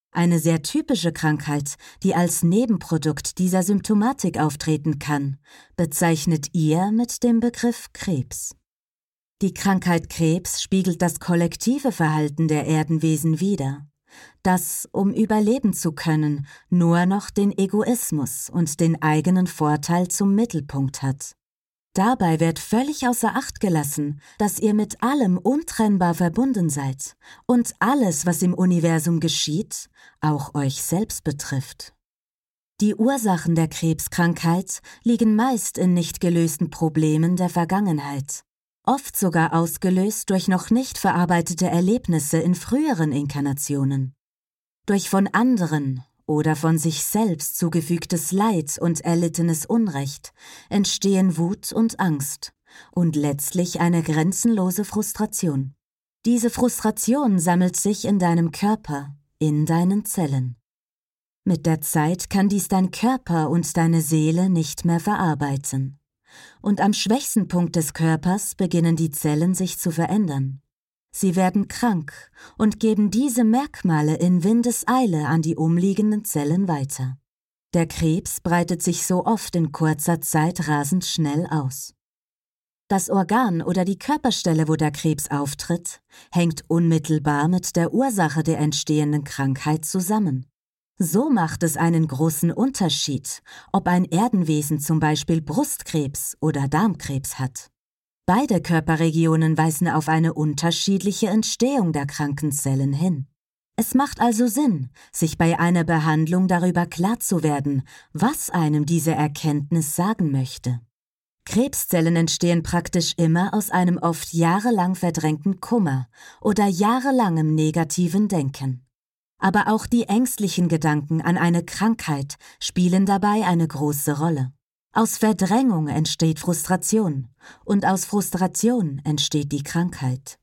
Eine sehr typische Krankheit, die als Nebenprodukt dieser Symptomatik auftreten kann, bezeichnet ihr mit dem Begriff Krebs. Die Krankheit Krebs spiegelt das kollektive Verhalten der Erdenwesen wider, das, um überleben zu können, nur noch den Egoismus und den eigenen Vorteil zum Mittelpunkt hat. Dabei wird völlig außer Acht gelassen, dass ihr mit allem untrennbar verbunden seid und alles, was im Universum geschieht, auch euch selbst betrifft. Die Ursachen der Krebskrankheit liegen meist in nicht gelösten Problemen der Vergangenheit, oft sogar ausgelöst durch noch nicht verarbeitete Erlebnisse in früheren Inkarnationen. Durch von anderen oder von sich selbst zugefügtes Leid und erlittenes Unrecht entstehen Wut und Angst und letztlich eine grenzenlose Frustration. Diese Frustration sammelt sich in deinem Körper, in deinen Zellen. Mit der Zeit kann dies dein Körper und deine Seele nicht mehr verarbeiten. Und am schwächsten Punkt des Körpers beginnen die Zellen sich zu verändern. Sie werden krank und geben diese Merkmale in Windeseile an die umliegenden Zellen weiter. Der Krebs breitet sich so oft in kurzer Zeit rasend schnell aus. Das Organ oder die Körperstelle, wo der Krebs auftritt, hängt unmittelbar mit der Ursache der entstehenden Krankheit zusammen. So macht es einen großen Unterschied, ob ein Erdenwesen zum Beispiel Brustkrebs oder Darmkrebs hat. Beide Körperregionen weisen auf eine unterschiedliche Entstehung der kranken Zellen hin. Es macht also Sinn, sich bei einer Behandlung darüber klar zu werden, was einem diese Erkenntnis sagen möchte. Krebszellen entstehen praktisch immer aus einem oft jahrelang verdrängten Kummer oder jahrelangem negativen Denken. Aber auch die ängstlichen Gedanken an eine Krankheit spielen dabei eine große Rolle. Aus Verdrängung entsteht Frustration und aus Frustration entsteht die Krankheit.